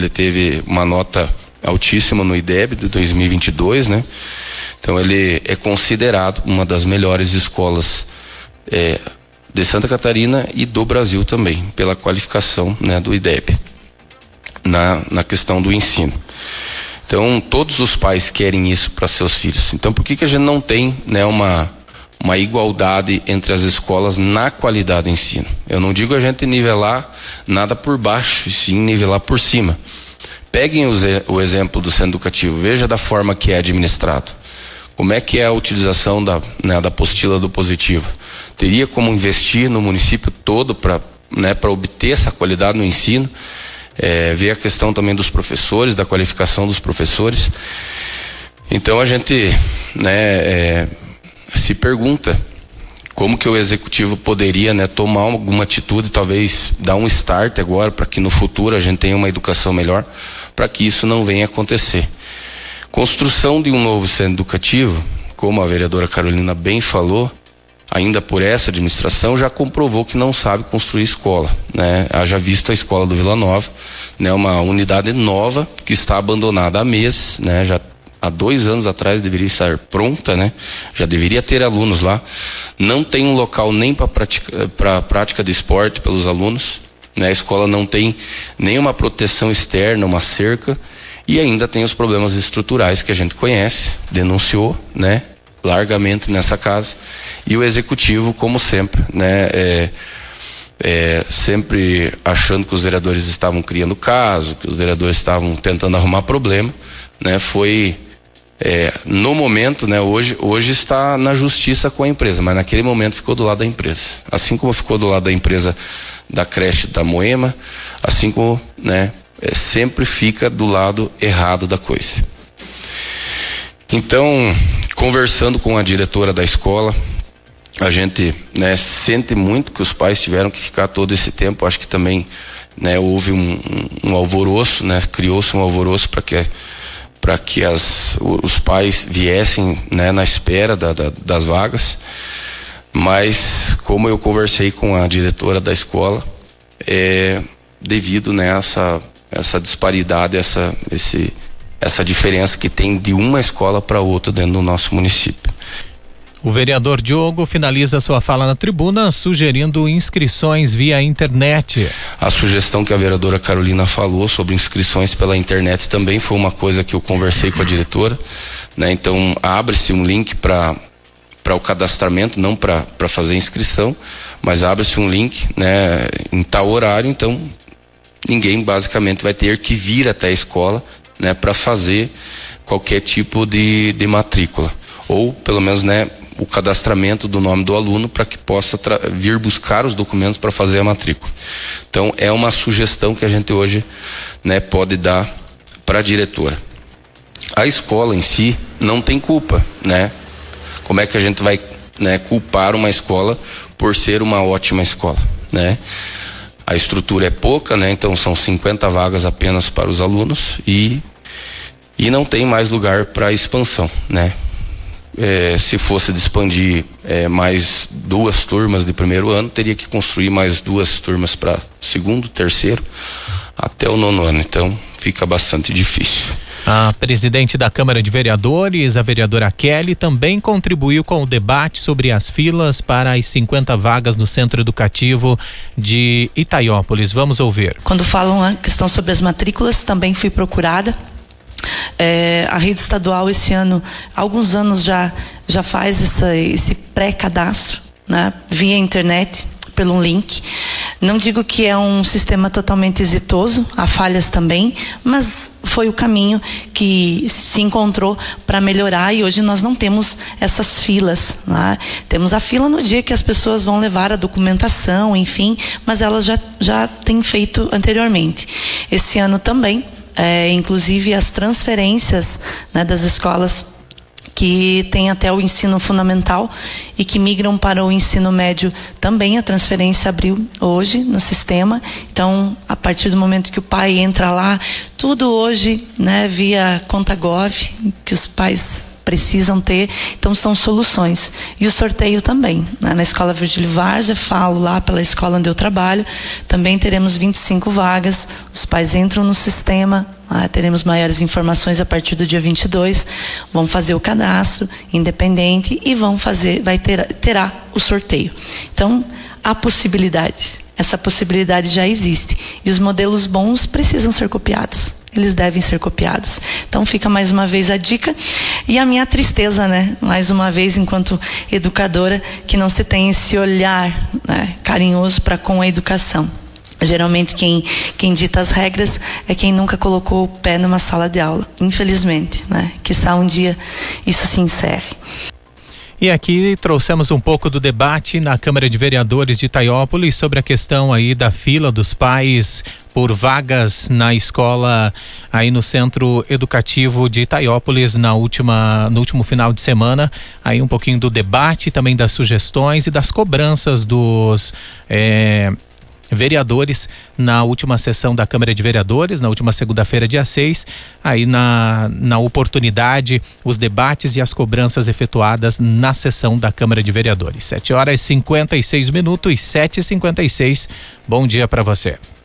ele teve uma nota altíssima no IDEB de 2022, né? Então ele é considerado uma das melhores escolas de Santa Catarina e do Brasil também, pela qualificação, né, do IDEB na questão do ensino. Então todos os pais querem isso para seus filhos. Então por que a gente não tem, né, uma igualdade entre as escolas na qualidade do ensino? Eu não digo a gente nivelar nada por baixo, e sim nivelar por cima. Peguem o exemplo do centro educativo, veja da forma que é administrado. Como é que é a utilização da apostila do positivo? Teria como investir no município todo para obter essa qualidade no ensino? Ver a questão também dos professores, da qualificação dos professores. Então a gente, se pergunta como que o executivo poderia, tomar alguma atitude, talvez dar um start agora para que no futuro a gente tenha uma educação melhor, para que isso não venha acontecer. Construção de um novo centro educativo, como a vereadora Carolina bem falou, ainda por essa administração já comprovou que não sabe construir escola, né? Haja visto a escola do Vila Nova, né? Uma unidade nova que está abandonada há meses, né? Já há 2 anos atrás deveria estar pronta, né? Já deveria ter alunos lá. Não tem um local nem para prática de esporte pelos alunos, né? A escola não tem nenhuma proteção externa, uma cerca, e ainda tem os problemas estruturais que a gente conhece, denunciou, né, largamente nessa casa. E o executivo, como sempre, né, sempre achando que os vereadores estavam criando caso, que os vereadores estavam tentando arrumar problema, né, foi no momento, né, hoje está na justiça com a empresa, mas naquele momento ficou do lado da empresa. Assim como ficou do lado da empresa da creche da Moema, assim como, né, sempre fica do lado errado da coisa. Então, conversando com a diretora da escola, a gente, né, sente muito que os pais tiveram que ficar todo esse tempo. Acho que também, né, houve um alvoroço, né, criou-se um alvoroço para que os pais viessem, né, na espera das vagas. Mas como eu conversei com a diretora da escola, devido, né, essa disparidade, essa diferença que tem de uma escola para outra dentro do nosso município. O vereador Diogo finaliza sua fala na tribuna sugerindo inscrições via internet. A sugestão que a vereadora Carolina falou sobre inscrições pela internet também foi uma coisa que eu conversei com a diretora, né? Então abre-se um link para o cadastramento, não para fazer inscrição, mas abre-se um link, né, em tal horário. Então ninguém basicamente vai ter que vir até a escola, né, para fazer qualquer tipo de matrícula, ou pelo menos, né, o cadastramento do nome do aluno para que possa vir buscar os documentos para fazer a matrícula. Então é uma sugestão que a gente hoje, né, pode dar para a diretora. A escola em si não tem culpa, né? Como é que a gente vai, né, culpar uma escola por ser uma ótima escola, né? A estrutura é pouca, né? Então são 50 vagas apenas para os alunos e não tem mais lugar para expansão, né? Se fosse de expandir mais 2 turmas de primeiro ano, teria que construir mais 2 turmas para segundo, terceiro, até o 9º ano. Então fica bastante difícil. A presidente da Câmara de Vereadores, a vereadora Kelly, também contribuiu com o debate sobre as filas para as 50 vagas no Centro Educativo de Itaiópolis. Vamos ouvir. Quando falam a questão sobre as matrículas, também fui procurada. A rede estadual esse ano, há alguns anos já faz esse pré-cadastro, né, via internet, pelo link. Não digo que é um sistema totalmente exitoso, há falhas também, mas foi o caminho que se encontrou para melhorar, e hoje nós não temos essas filas, né? Temos a fila no dia que as pessoas vão levar a documentação, enfim, mas elas já têm feito anteriormente. Esse ano também, inclusive as transferências, né, das escolas que têm até o ensino fundamental e que migram para o ensino médio, também a transferência abriu hoje no sistema. Então, a partir do momento que o pai entra lá, tudo hoje, né, via conta Gov, que os pais precisam ter, então são soluções. E o sorteio também, né? Na Escola Virgílio Várzea, falo lá pela escola onde eu trabalho, também teremos 25 vagas, os pais entram no sistema, teremos maiores informações a partir do dia 22, vão fazer o cadastro independente e terá o sorteio. Então, há possibilidade, essa possibilidade já existe, e os modelos bons precisam ser copiados. Eles devem ser copiados. Então fica mais uma vez a dica e a minha tristeza, né? Mais uma vez, enquanto educadora, que não se tem esse olhar, né, carinhoso para com a educação. Geralmente quem dita as regras é quem nunca colocou o pé numa sala de aula, infelizmente, né? Quizá um dia isso se encerre. E aqui trouxemos um pouco do debate na Câmara de Vereadores de Itaiópolis sobre a questão aí da fila dos pais por vagas na escola aí no Centro Educativo de Itaiópolis no último final de semana. Aí um pouquinho do debate, também das sugestões e das cobranças dos vereadores na última sessão da Câmara de Vereadores, na última segunda-feira, dia 6, aí na oportunidade, os debates e as cobranças efetuadas na sessão da Câmara de Vereadores. 7h56, 7h56. Bom dia para você.